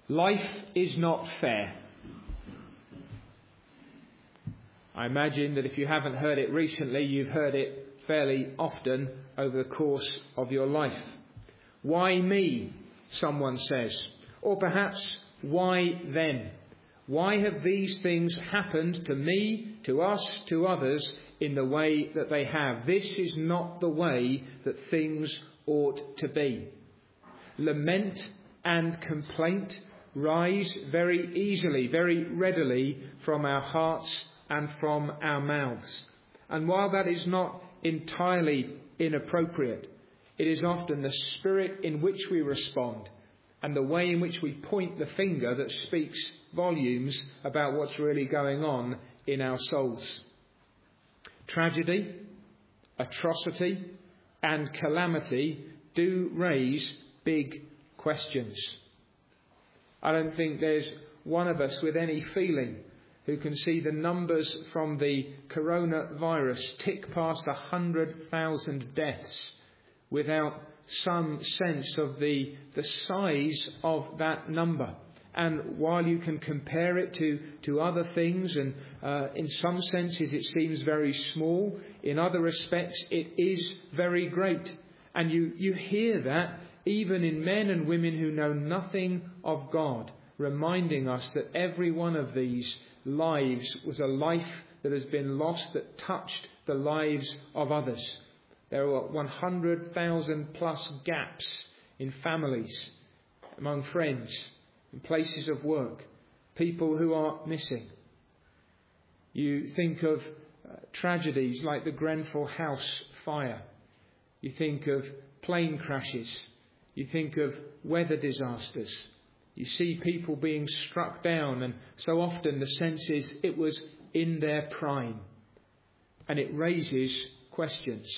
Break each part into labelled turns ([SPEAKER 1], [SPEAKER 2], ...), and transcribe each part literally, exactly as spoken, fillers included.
[SPEAKER 1] Life is not fair. I imagine that if you haven't heard it recently, you've heard it fairly often over the course of your life. Why me? Someone says. Or perhaps, why them? Why have these things happened to me, to us, to others in the way that they have? This is not the way that things ought to be. Lament and complaint rise very easily, very readily from our hearts and from our mouths. And while that is not entirely inappropriate, it is often the spirit in which we respond and the way in which we point the finger that speaks volumes about what's really going on in our souls. Tragedy, atrocity, and calamity do raise big questions. I don't think there's one of us with any feeling who can see the numbers from the coronavirus tick past one hundred thousand deaths without some sense of the, the size of that number. And while you can compare it to, to other things, and uh, in some senses it seems very small, in other respects it is very great. And you, you hear that even in men and women who know nothing of God, reminding us that every one of these lives was a life that has been lost that touched the lives of others. There are one hundred thousand plus gaps in families, among friends, in places of work, people who are missing. You think of uh, tragedies like the Grenfell House fire. You think of plane crashes. You think of weather disasters. You see people being struck down, and so often the sense is it was in their prime. And it raises questions.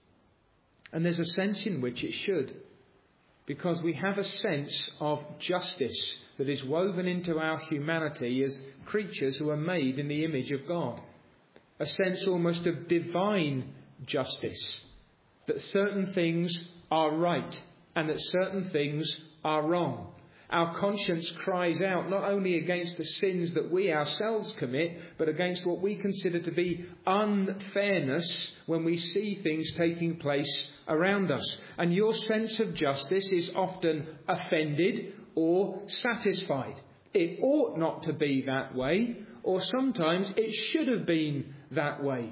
[SPEAKER 1] And there's a sense in which it should, because we have a sense of justice that is woven into our humanity as creatures who are made in the image of God. A sense almost of divine justice, that certain things are right and that certain things are wrong. Our conscience cries out not only against the sins that we ourselves commit, but against what we consider to be unfairness when we see things taking place around us. And your sense of justice is often offended or satisfied. It ought not to be that way, or sometimes it should have been that way.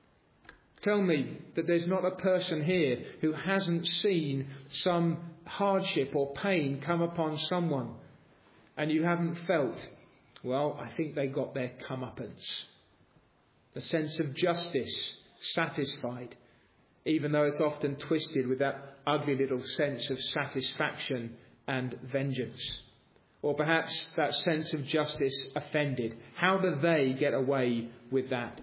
[SPEAKER 1] Tell me that there's not a person here who hasn't seen some hardship or pain come upon someone and you haven't felt, well, I think they got their comeuppance. The sense of justice satisfied, even though it's often twisted with that ugly little sense of satisfaction and vengeance. Or perhaps that sense of justice offended. How do they get away with that?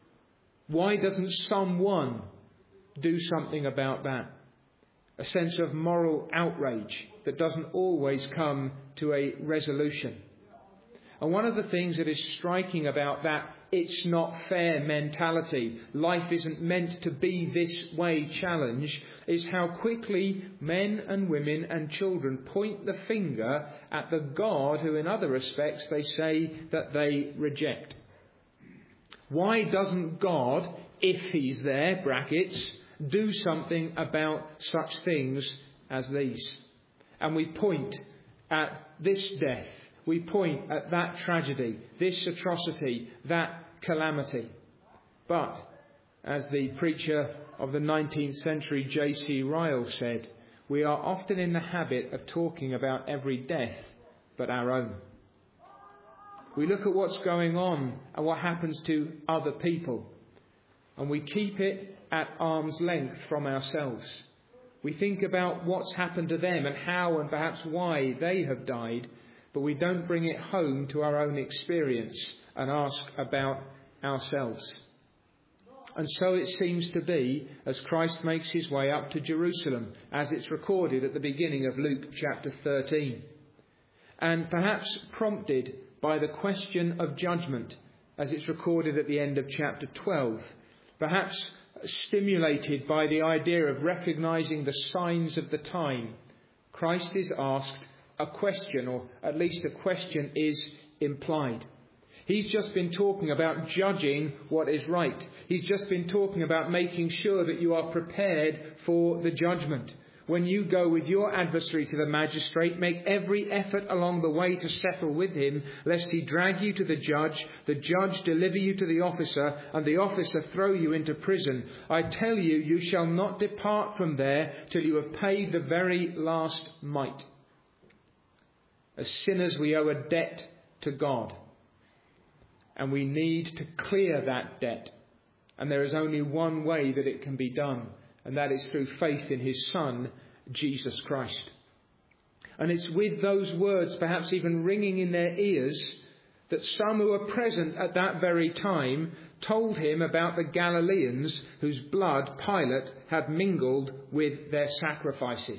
[SPEAKER 1] Why doesn't someone do something about that? A sense of moral outrage that doesn't always come to a resolution. And one of the things that is striking about that it's not fair mentality, life isn't meant to be this way challenge, is how quickly men and women and children point the finger at the God who in other respects they say that they reject. Why doesn't God, if he's there, brackets, do something about such things as these? And we point at this death. We point at that tragedy, this atrocity, that calamity. But, as the preacher of the nineteenth century J C Ryle said, we are often in the habit of talking about every death but our own. We look at what's going on and what happens to other people, and we keep it at arm's length from ourselves. We think about what's happened to them and how and perhaps why they have died, but we don't bring it home to our own experience and ask about ourselves. And so it seems to be as Christ makes his way up to Jerusalem, as it's recorded at the beginning of Luke chapter thirteen. And perhaps prompted by the question of judgment, as it's recorded at the end of chapter twelve. Perhaps stimulated by the idea of recognising the signs of the time, Christ is asked a question, or at least a question is implied. He's just been talking about judging what is right. He's just been talking about making sure that you are prepared for the judgment. When you go with your adversary to the magistrate, make every effort along the way to settle with him, lest he drag you to the judge, the judge deliver you to the officer, and the officer throw you into prison. I tell you, you shall not depart from there till you have paid the very last mite. As sinners, we owe a debt to God. And we need to clear that debt. And there is only one way that it can be done. And that is through faith in his Son, Jesus Christ. And it's with those words perhaps even ringing in their ears that some who were present at that very time told him about the Galileans whose blood Pilate had mingled with their sacrifices.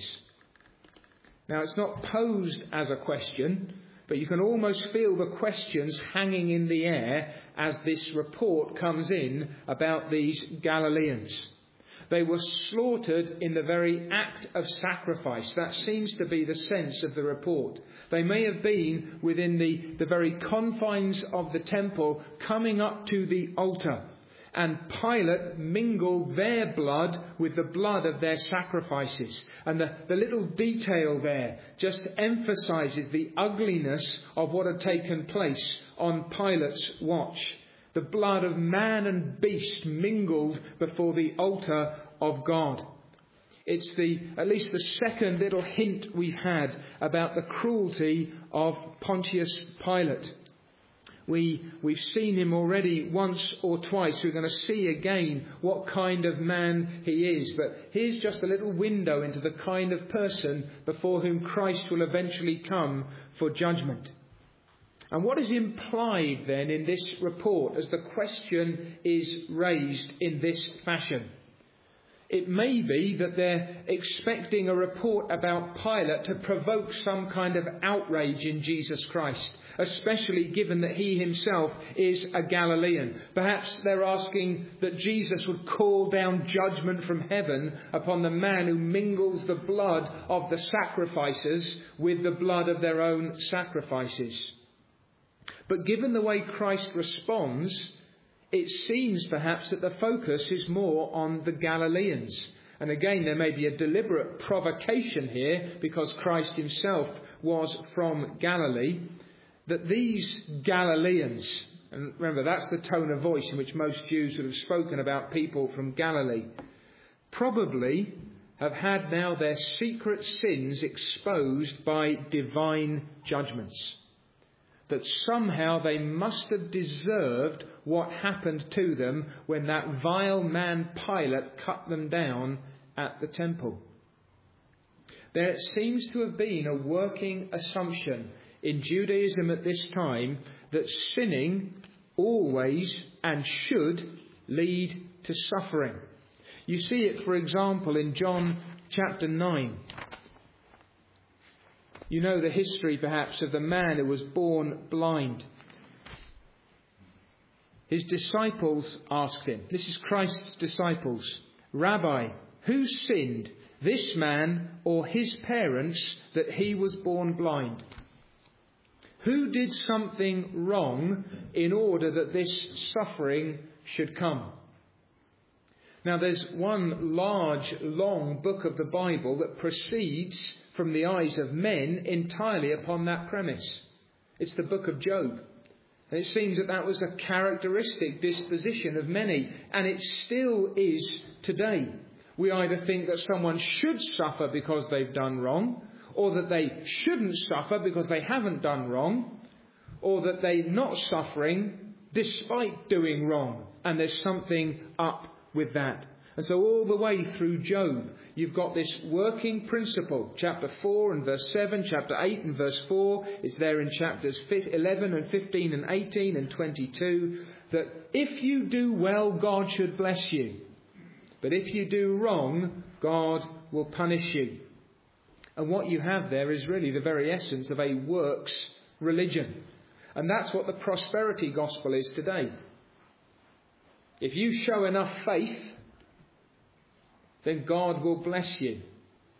[SPEAKER 1] Now, it's not posed as a question, but you can almost feel the questions hanging in the air as this report comes in about these Galileans. They were slaughtered in the very act of sacrifice. That seems to be the sense of the report. They may have been within the, the very confines of the temple, coming up to the altar. And Pilate mingled their blood with the blood of their sacrifices. And the, the little detail there just emphasises the ugliness of what had taken place on Pilate's watch. The blood of man and beast mingled before the altar of God. It's the at least the second little hint we've had about the cruelty of Pontius Pilate. We, we've seen him already once or twice. We're going to see again what kind of man he is. But here's just a little window into the kind of person before whom Christ will eventually come for judgment. And what is implied then in this report as the question is raised in this fashion? It may be that they're expecting a report about Pilate to provoke some kind of outrage in Jesus Christ, especially given that he himself is a Galilean. Perhaps they're asking that Jesus would call down judgment from heaven upon the man who mingles the blood of the sacrifices with the blood of their own sacrifices. But given the way Christ responds, it seems perhaps that the focus is more on the Galileans. And again, there may be a deliberate provocation here, because Christ himself was from Galilee, that these Galileans, and remember that's the tone of voice in which most Jews would have spoken about people from Galilee, probably have had now their secret sins exposed by divine judgments. That somehow they must have deserved what happened to them when that vile man Pilate cut them down at the temple. There seems to have been a working assumption in Judaism at this time that sinning always and should lead to suffering. You see it, for example, in John chapter nine. You know the history, perhaps, of the man who was born blind. His disciples asked him, this is Christ's disciples, Rabbi, who sinned, this man or his parents, that he was born blind? Who did something wrong in order that this suffering should come? Now, there's one large, long book of the Bible that proceeds from the eyes of men entirely upon that premise. It's the book of Job. And it seems that that was a characteristic disposition of many, and it still is today. We either think that someone should suffer because they've done wrong, or that they shouldn't suffer because they haven't done wrong, or that they're not suffering despite doing wrong, and there's something up with that. And so all the way through Job, you've got this working principle. Chapter four and verse seven, chapter eight and verse four. It's there in chapters eleven and fifteen and eighteen and twenty-two. That if you do well, God should bless you. But if you do wrong, God will punish you. And what you have there is really the very essence of a works religion. And that's what the prosperity gospel is today. If you show enough faith, then God will bless you.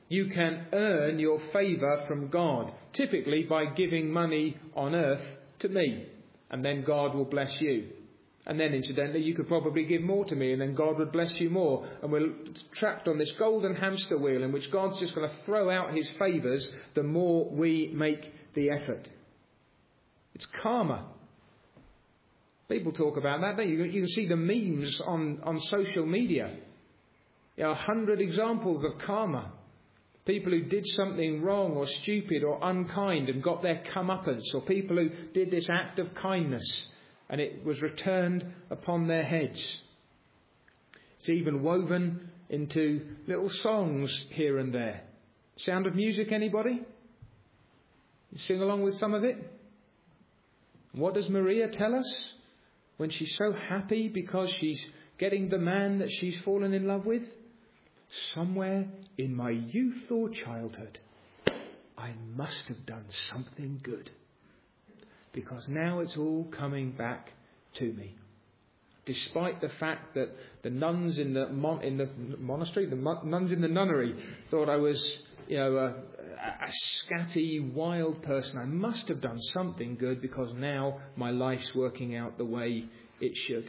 [SPEAKER 1] You can earn your favour from God, typically by giving money on earth to me, and then God will bless you. And then, incidentally, you could probably give more to me, and then God would bless you more. And we're trapped on this golden hamster wheel in which God's just going to throw out his favours the more we make the effort. It's karma. People talk about that, don't you? You can see the memes on, on social media. There are a hundred examples of karma. People who did something wrong or stupid or unkind and got their comeuppance, or people who did this act of kindness and it was returned upon their heads. It's even woven into little songs here and there. Sound of Music, anybody? You sing along with some of it? What does Maria tell us when she's so happy because she's getting the man that she's fallen in love with? Somewhere in my youth or childhood, I must have done something good, because now it's all coming back to me. Despite the fact that the nuns in the mon- in the monastery, the mon- nuns in the nunnery, thought I was, you know, a, a scatty, wild person, I must have done something good because now my life's working out the way it should.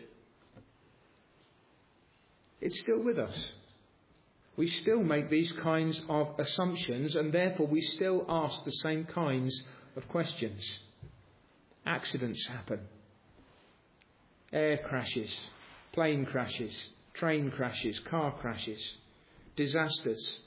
[SPEAKER 1] It's still with us. We still make these kinds of assumptions, and therefore we still ask the same kinds of questions. Accidents happen. Air crashes, plane crashes, train crashes, car crashes, disasters.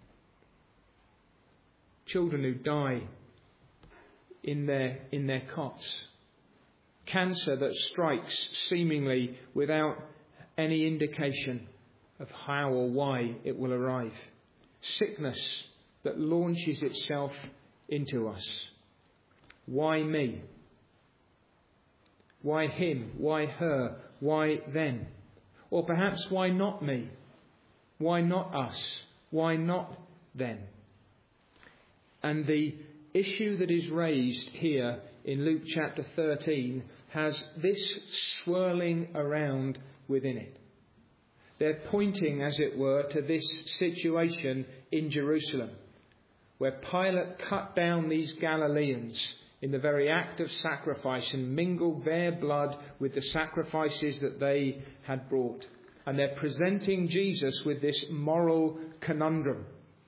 [SPEAKER 1] Children who die in their, in their cots. Cancer that strikes seemingly without any indication of how or why it will arrive. Sickness that launches itself into us. Why me? Why him? Why her? Why them? Or perhaps why not me? Why not us? Why not them? And the issue that is raised here in Luke chapter thirteen has this swirling around within it. They're pointing, as it were, to this situation in Jerusalem, where Pilate cut down these Galileans in the very act of sacrifice and mingled their blood with the sacrifices that they had brought. And they're presenting Jesus with this moral conundrum.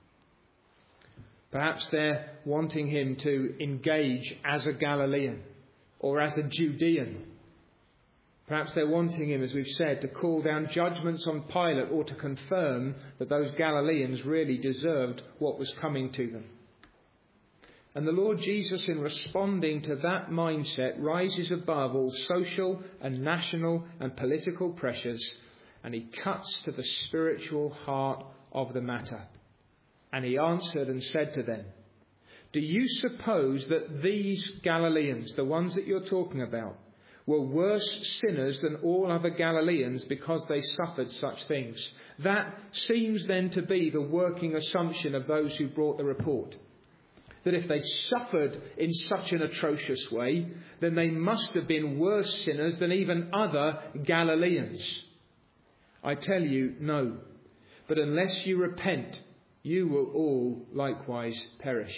[SPEAKER 1] Perhaps they're wanting him to engage as a Galilean or as a Judean. Perhaps they're wanting him, as we've said, to call down judgments on Pilate or to confirm that those Galileans really deserved what was coming to them. And the Lord Jesus, in responding to that mindset, rises above all social and national and political pressures, and he cuts to the spiritual heart of the matter. And he answered and said to them, "Do you suppose that these Galileans, the ones that you're talking about, were worse sinners than all other Galileans because they suffered such things?" That seems then to be the working assumption of those who brought the report. That if they suffered in such an atrocious way, then they must have been worse sinners than even other Galileans. I tell you, no. But unless you repent, you will all likewise perish.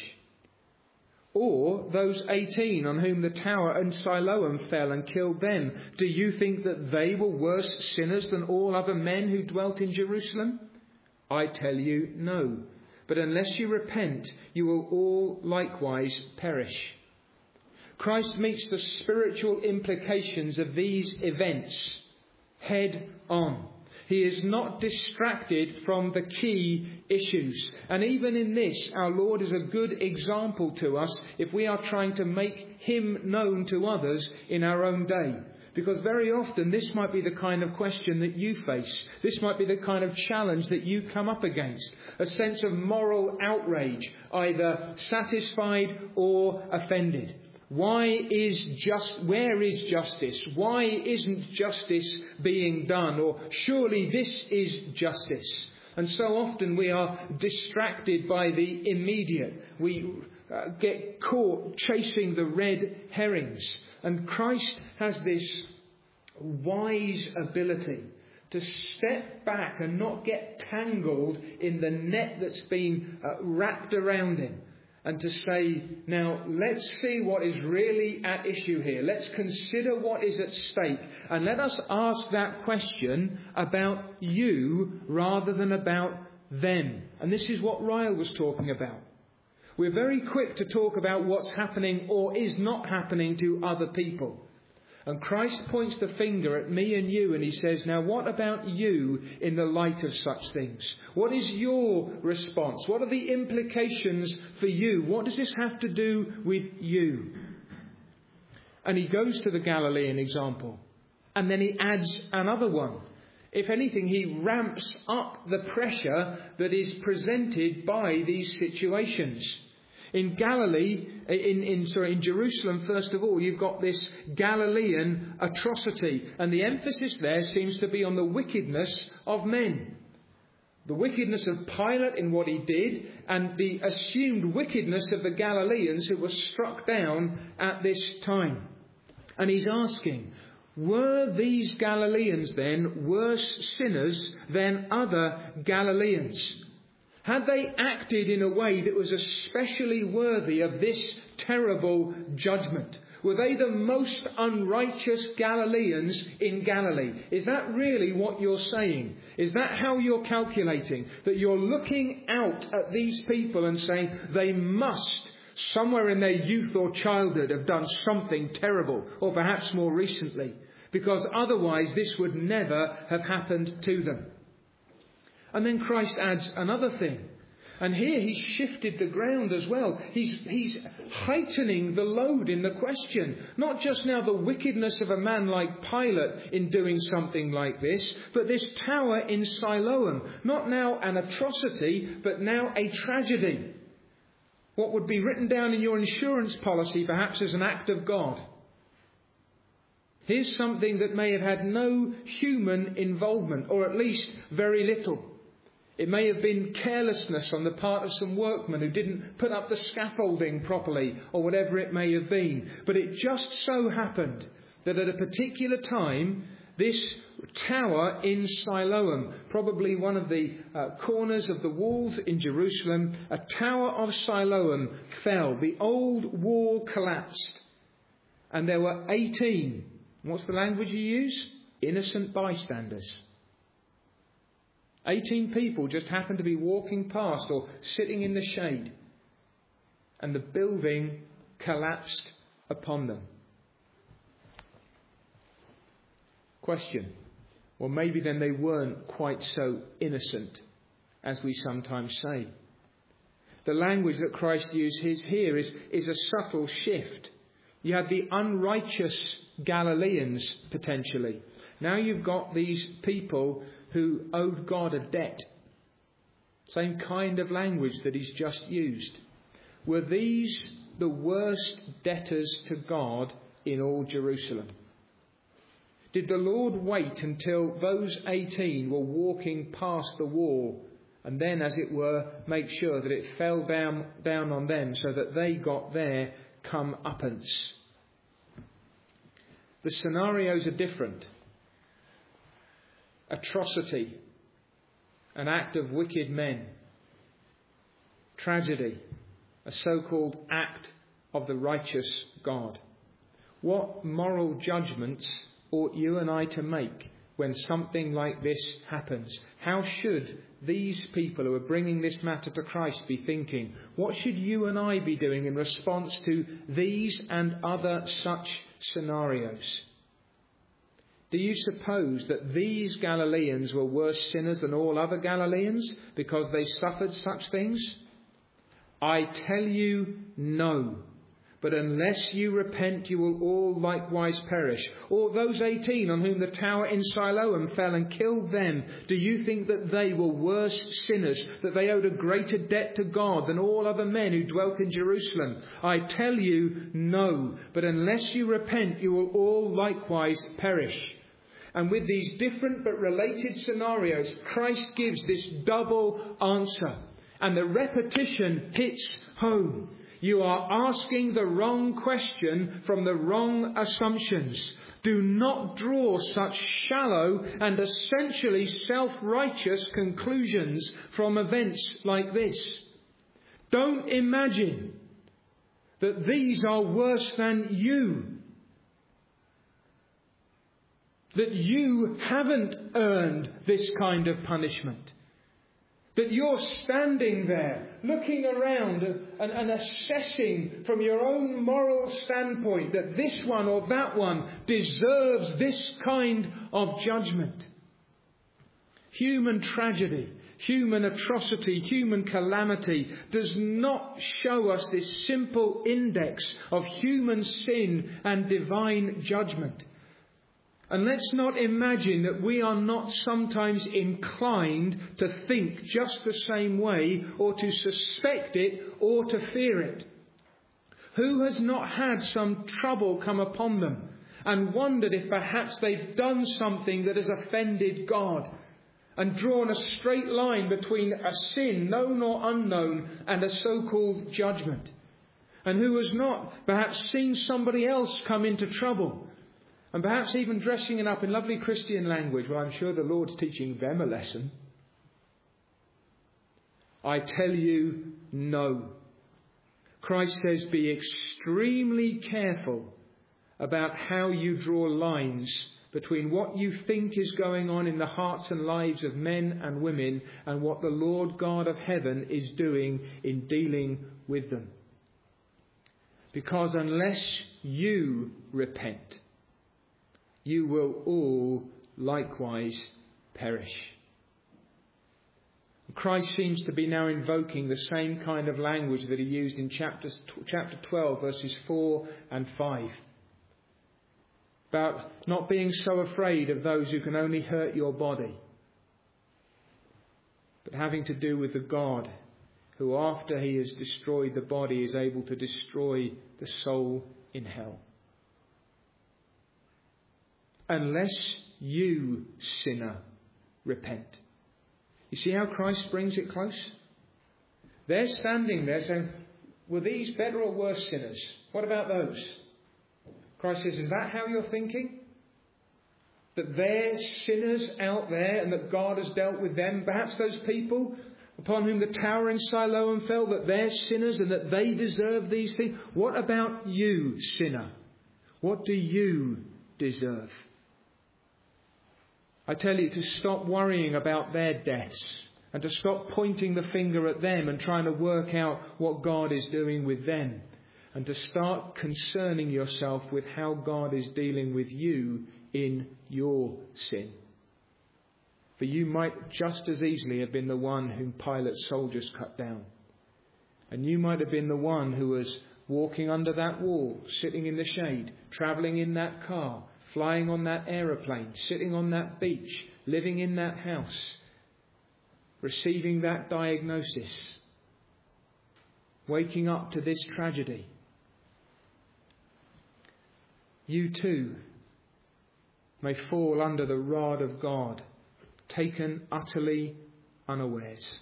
[SPEAKER 1] Or those eighteen on whom the tower in Siloam fell and killed them, do you think that they were worse sinners than all other men who dwelt in Jerusalem? I tell you, no. But unless you repent, you will all likewise perish. Christ meets the spiritual implications of these events head on. He is not distracted from the key issues. And even in this, our Lord is a good example to us if we are trying to make him known to others in our own day. Because very often this might be the kind of question that you face. This might be the kind of challenge that you come up against. A sense of moral outrage, either satisfied or offended. Why is just, where is justice? Why isn't justice being done? Or surely this is justice. And so often we are distracted by the immediate. We uh, get caught chasing the red herrings. And Christ has this wise ability to step back and not get tangled in the net that's been uh, wrapped around him. And to say, now, let's see what is really at issue here. Let's consider what is at stake. And let us ask that question about you rather than about them. And this is what Ryle was talking about. We're very quick to talk about what's happening or is not happening to other people. And Christ points the finger at me and you and he says, now what about you in the light of such things? What is your response? What are the implications for you? What does this have to do with you? And he goes to the Galilean example. And then he adds another one. If anything, he ramps up the pressure that is presented by these situations. In Galilee, in, in, sorry, in Jerusalem, first of all, you've got this Galilean atrocity. And the emphasis there seems to be on the wickedness of men. The wickedness of Pilate in what he did, and the assumed wickedness of the Galileans who were struck down at this time. And he's asking, were these Galileans then worse sinners than other Galileans? Had they acted in a way that was especially worthy of this terrible judgment? Were they the most unrighteous Galileans in Galilee? Is that really what you're saying? Is that how you're calculating? That you're looking out at these people and saying they must, somewhere in their youth or childhood, have done something terrible, or perhaps more recently, because otherwise this would never have happened to them. And then Christ adds another thing. And here he's shifted the ground as well. He's, he's heightening the load in the question. Not just now the wickedness of a man like Pilate in doing something like this, but this tower in Siloam. Not now an atrocity, but now a tragedy. What would be written down in your insurance policy perhaps as an act of God. Here's something that may have had no human involvement, or at least very little. It may have been carelessness on the part of some workmen who didn't put up the scaffolding properly, or whatever it may have been. But it just so happened that at a particular time, this tower in Siloam, probably one of the uh, corners of the walls in Jerusalem, a tower of Siloam fell. The old wall collapsed. And there were eighteen, what's the language you use? Innocent bystanders. eighteen people just happened to be walking past or sitting in the shade. And the building collapsed upon them. Question. Well, maybe then they weren't quite so innocent as we sometimes say. The language that Christ uses here is, is a subtle shift. You had the unrighteous Galileans, potentially. Now you've got these people who owed God a debt. Same kind of language that he's just used. Were these the worst debtors to God in all Jerusalem? Did the Lord wait until those eighteen were walking past the wall and then, as it were, make sure that it fell down, down on them so that they got their comeuppance? The scenarios are different. Atrocity, an act of wicked men. Tragedy, a so-called act of the righteous God. What moral judgments ought you and I to make when something like this happens? How should these people who are bringing this matter to Christ be thinking? What should you and I be doing in response to these and other such scenarios? Do you suppose that these Galileans were worse sinners than all other Galileans because they suffered such things? I tell you, no. But unless you repent, you will all likewise perish. Or those eighteen on whom the tower in Siloam fell and killed them, do you think that they were worse sinners, that they owed a greater debt to God than all other men who dwelt in Jerusalem? I tell you, no. But unless you repent, you will all likewise perish. And with these different but related scenarios, Christ gives this double answer. And the repetition hits home. You are asking the wrong question from the wrong assumptions. Do not draw such shallow and essentially self-righteous conclusions from events like this. Don't imagine that these are worse than you. That you haven't earned this kind of punishment. That you're standing there, looking around and, and assessing from your own moral standpoint that this one or that one deserves this kind of judgment. Human tragedy, human atrocity, human calamity does not show us this simple index of human sin and divine judgment. And let's not imagine that we are not sometimes inclined to think just the same way, or to suspect it, or to fear it. Who has not had some trouble come upon them and wondered if perhaps they've done something that has offended God, and drawn a straight line between a sin, known or unknown, and a so-called judgment? And who has not perhaps seen somebody else come into trouble, and perhaps even dressing it up in lovely Christian language? Well, I'm sure the Lord's teaching them a lesson. I tell you, no. Christ says, be extremely careful about how you draw lines between what you think is going on in the hearts and lives of men and women and what the Lord God of heaven is doing in dealing with them. Because unless you repent, you will all likewise perish. Christ seems to be now invoking the same kind of language that he used in chapter, chapter twelve, verses four and five. About not being so afraid of those who can only hurt your body, but having to do with the God who, after he has destroyed the body, is able to destroy the soul in hell. Unless you, sinner, repent. You see how Christ brings it close? They're standing there saying, were these better or worse sinners? What about those? Christ says, is that how you're thinking? That they're sinners out there and that God has dealt with them? Perhaps those people upon whom the tower in Siloam fell, that they're sinners and that they deserve these things? What about you, sinner? What do you deserve? I tell you to stop worrying about their deaths and to stop pointing the finger at them and trying to work out what God is doing with them, and to start concerning yourself with how God is dealing with you in your sin. For you might just as easily have been the one whom Pilate's soldiers cut down. And you might have been the one who was walking under that wall, sitting in the shade, travelling in that car, flying on that aeroplane, sitting on that beach, living in that house, receiving that diagnosis, waking up to this tragedy. You too may fall under the rod of God, taken utterly unawares.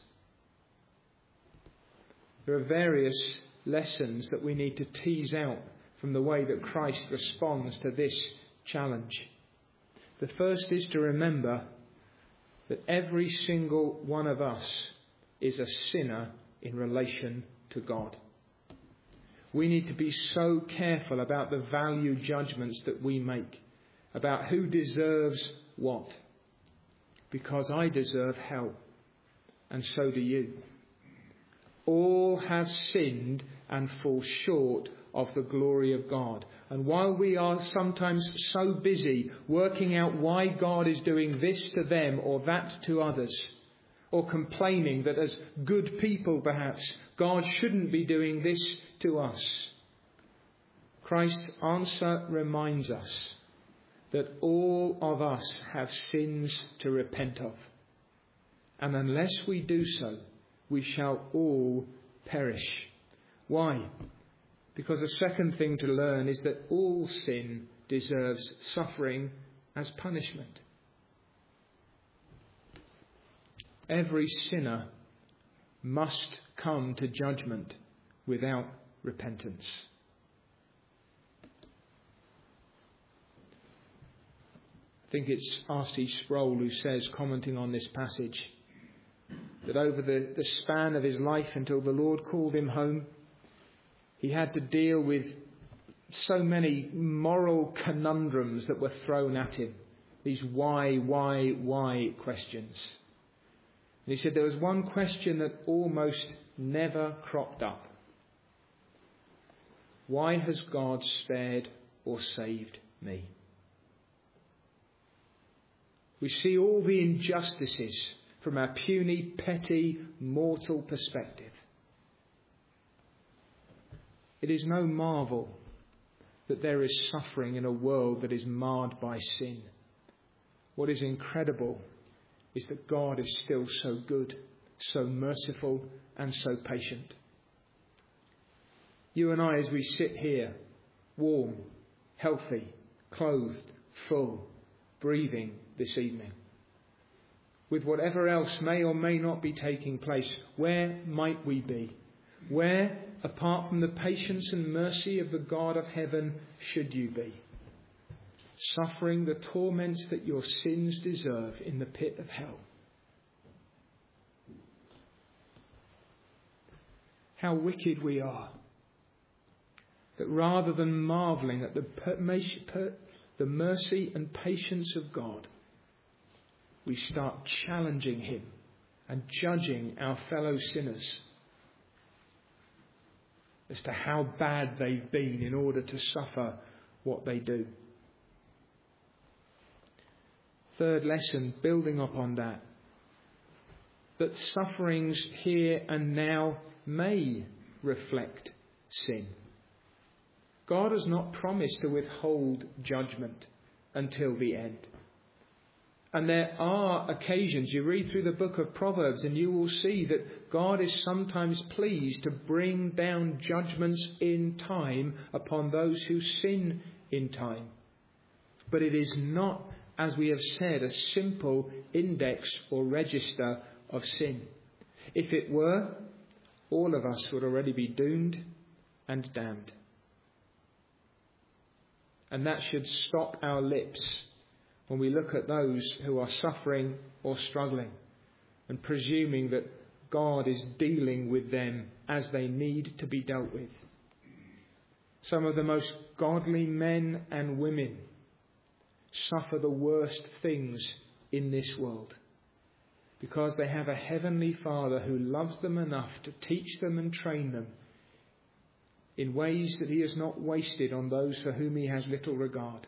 [SPEAKER 1] There are various lessons that we need to tease out from the way that Christ responds to this challenge. The first is to remember that every single one of us is a sinner in relation to God. We need to be so careful about the value judgments that we make, about who deserves what. Because I deserve hell, and so do you. All have sinned and fall short of the glory of God. And while we are sometimes so busy working out why God is doing this to them or that to others, or complaining that as good people perhaps God shouldn't be doing this to us, Christ's answer reminds us that all of us have sins to repent of. And unless we do so, we shall all perish. Why? Because the second thing to learn is that all sin deserves suffering as punishment. Every sinner must come to judgment without repentance. I think it's R C Sproul who says, commenting on this passage, that over the, the span of his life until the Lord called him home, he had to deal with so many moral conundrums that were thrown at him. These why, why, why questions. And he said there was one question that almost never cropped up. Why has God spared or saved me? We see all the injustices from our puny, petty, mortal perspective. It is no marvel that there is suffering in a world that is marred by sin. What is incredible is that God is still so good, so merciful, and so patient. You and I, as we sit here, warm, healthy, clothed, full, breathing this evening, with whatever else may or may not be taking place, where might we be? Where, apart from the patience and mercy of the God of heaven, should you be? Suffering the torments that your sins deserve in the pit of hell. How wicked we are, that rather than marvelling at the, per- the mercy and patience of God, we start challenging him and judging our fellow sinners as to how bad they've been in order to suffer what they do. Third lesson, building upon that, that sufferings here and now may reflect sin. God has not promised to withhold judgment until the end. And there are occasions, you read through the book of Proverbs and you will see that God is sometimes pleased to bring down judgments in time upon those who sin in time. But it is not, as we have said, a simple index or register of sin. If it were, all of us would already be doomed and damned. And that should stop our lips when we look at those who are suffering or struggling and presuming that God is dealing with them as they need to be dealt with. Some of the most godly men and women suffer the worst things in this world because they have a heavenly Father who loves them enough to teach them and train them in ways that he has not wasted on those for whom he has little regard.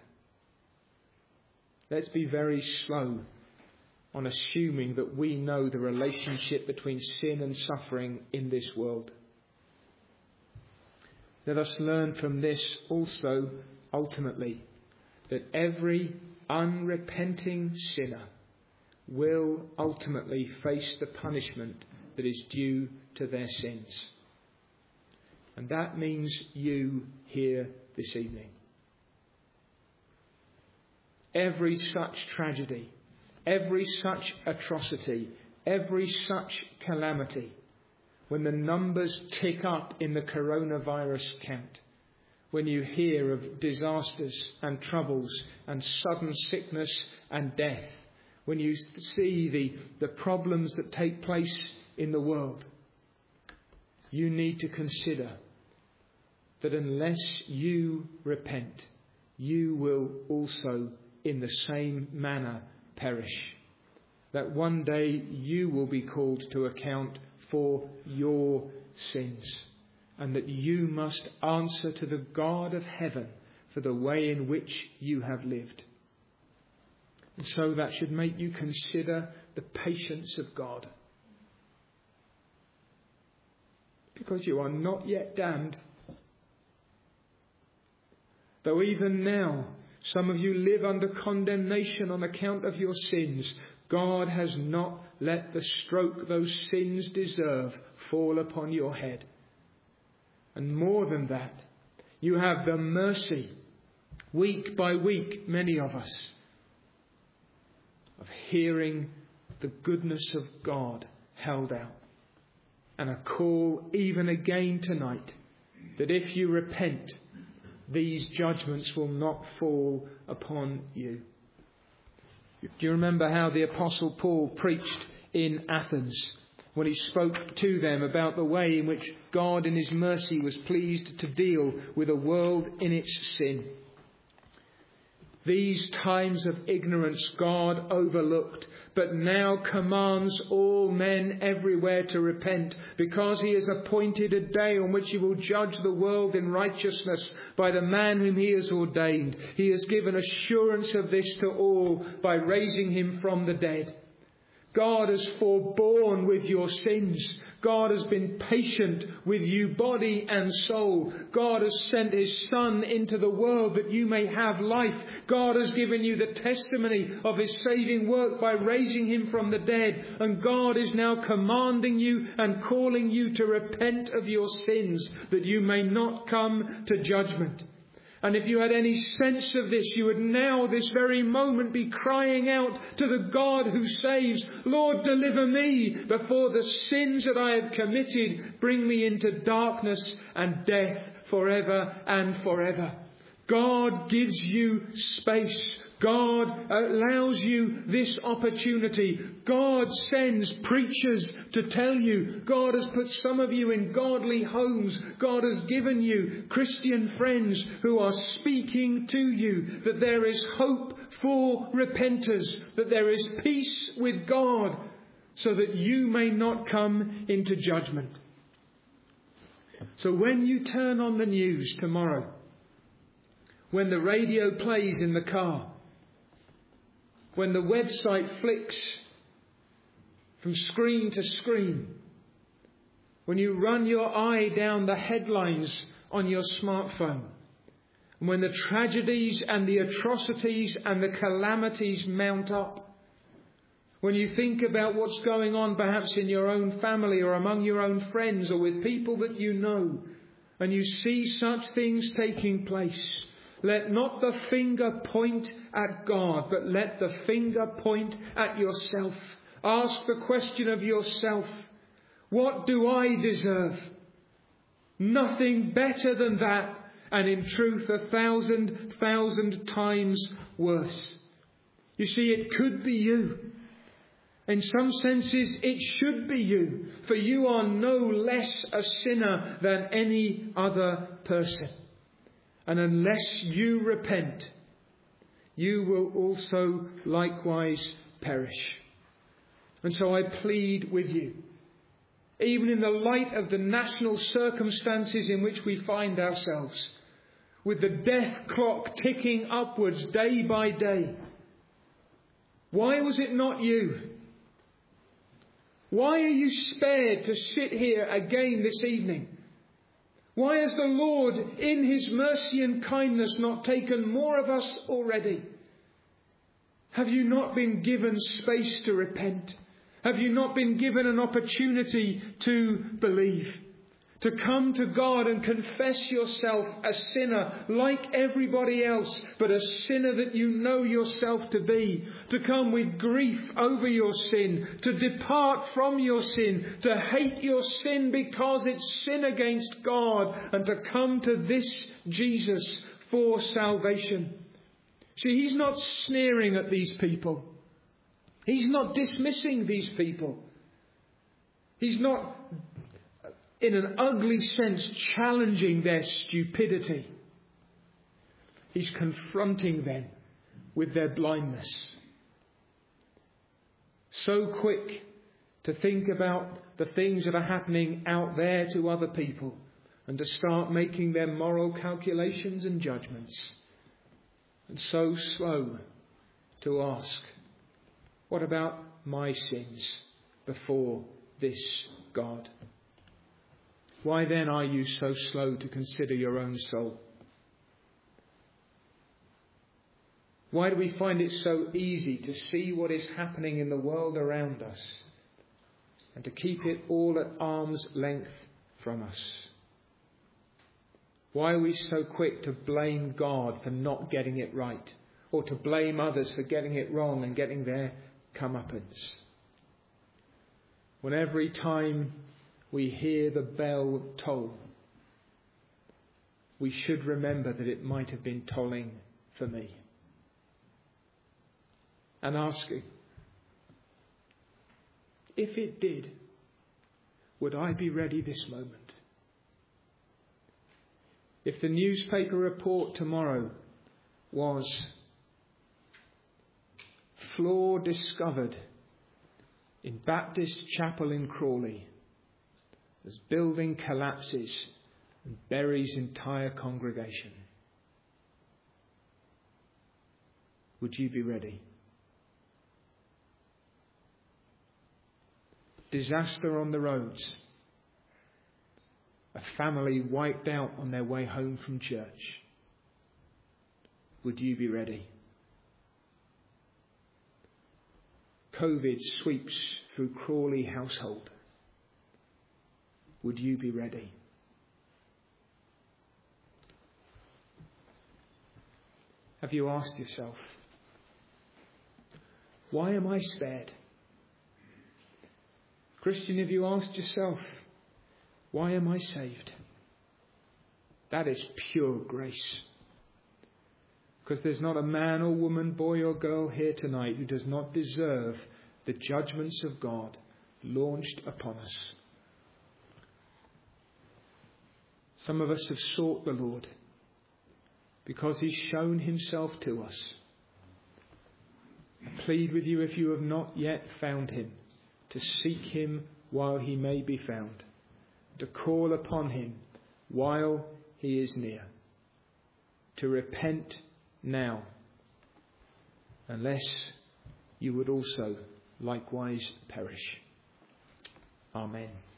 [SPEAKER 1] Let's be very slow on assuming that we know the relationship between sin and suffering in this world. Let us learn from this also, ultimately, that every unrepenting sinner will ultimately face the punishment that is due to their sins. And that means you here this evening. Every such tragedy, every such atrocity, every such calamity, when the numbers tick up in the coronavirus count, when you hear of disasters and troubles and sudden sickness and death, when you see the, the problems that take place in the world, you need to consider that unless you repent, you will also in the same manner perish. That one day you will be called to account for your sins, and that you must answer to the God of heaven for the way in which you have lived. And so that should make you consider the patience of God. Because you are not yet damned. Though even now some of you live under condemnation on account of your sins, God has not let the stroke those sins deserve fall upon your head. And more than that, you have the mercy, week by week, many of us, of hearing the goodness of God held out. And a call even again tonight that if you repent, these judgments will not fall upon you. Do you remember how the Apostle Paul preached in Athens when he spoke to them about the way in which God in his mercy was pleased to deal with a world in its sin? These times of ignorance God overlooked, but now commands all men everywhere to repent, because he has appointed a day on which he will judge the world in righteousness by the man whom he has ordained. He has given assurance of this to all by raising him from the dead. God has forborne with your sins. God has been patient with you, body and soul. God has sent his Son into the world that you may have life. God has given you the testimony of his saving work by raising him from the dead. And God is now commanding you and calling you to repent of your sins, that you may not come to judgment. And if you had any sense of this, you would now, this very moment, be crying out to the God who saves, Lord, deliver me before the sins that I have committed bring me into darkness and death forever and forever. God gives you space. God allows you this opportunity. God sends preachers to tell you. God has put some of you in godly homes. God has given you Christian friends who are speaking to you that there is hope for repenters, that there is peace with God, so that you may not come into judgment. So when you turn on the news tomorrow, when the radio plays in the car, when the website flicks from screen to screen, when you run your eye down the headlines on your smartphone, and when the tragedies and the atrocities and the calamities mount up, when you think about what's going on perhaps in your own family or among your own friends or with people that you know, and you see such things taking place, let not the finger point at God, but let the finger point at yourself. Ask the question of yourself, what do I deserve? Nothing better than that, and in truth a thousand, thousand times worse. You see, it could be you. In some senses, it should be you, for you are no less a sinner than any other person. And unless you repent, you will also likewise perish. And so I plead with you, even in the light of the national circumstances in which we find ourselves, with the death clock ticking upwards day by day, why was it not you? Why are you spared to sit here again this evening? Why has the Lord, in his mercy and kindness, not taken more of us already? Have you not been given space to repent? Have you not been given an opportunity to believe? To come to God and confess yourself a sinner like everybody else, but a sinner that you know yourself to be. To come with grief over your sin, to depart from your sin, to hate your sin because it's sin against God, and to come to this Jesus for salvation. See, he's not sneering at these people. He's not dismissing these people. He's not, in an ugly sense, challenging their stupidity. He's confronting them with their blindness. So quick to think about the things that are happening out there to other people and to start making their moral calculations and judgments. And so slow to ask, what about my sins before this God? Why then are you so slow to consider your own soul? Why do we find it so easy to see what is happening in the world around us and to keep it all at arm's length from us? Why are we so quick to blame God for not getting it right, or to blame others for getting it wrong and getting their comeuppance? When every time we hear the bell toll, we should remember that it might have been tolling for me. And asking, if it did, would I be ready this moment? If the newspaper report tomorrow was floor discovered in Baptist Chapel in Crawley as building collapses and buries entire congregation, would you be ready? Disaster on the roads. A family wiped out on their way home from church. Would you be ready? COVID sweeps through Crawley household. Would you be ready? Have you asked yourself, why am I spared? Christian, have you asked yourself, why am I saved? That is pure grace. Because there's not a man or woman, boy or girl here tonight who does not deserve the judgments of God launched upon us. Some of us have sought the Lord because he's shown himself to us. I plead with you, if you have not yet found him, to seek him while he may be found, to call upon him while he is near, to repent now, unless you would also likewise perish. Amen.